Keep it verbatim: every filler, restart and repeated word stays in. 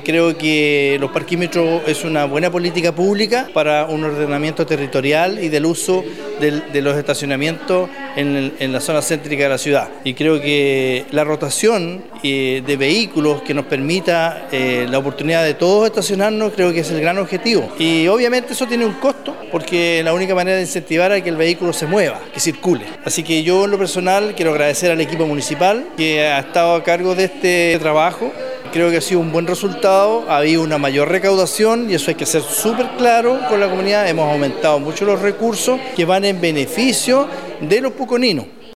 creo que los parquímetros es una buena política pública para un ordenamiento territorial y del uso del, de los estacionamientos en, el, en la zona céntrica de la ciudad. Y creo que la rotación eh, de vehículos que nos permita eh, la oportunidad de todos estacionarnos, creo que es el gran objetivo. Y obviamente eso tiene un costo, porque la única manera de incentivar es que el vehículo se mueva, que circule. Así que yo en lo personal quiero agradecer al equipo municipal que ha estado a cargo de este trabajo. Creo que ha sido un buen resultado, ha habido una mayor recaudación y eso hay que ser súper claro con la comunidad. Hemos aumentado mucho los recursos que van en beneficio de los puconinos.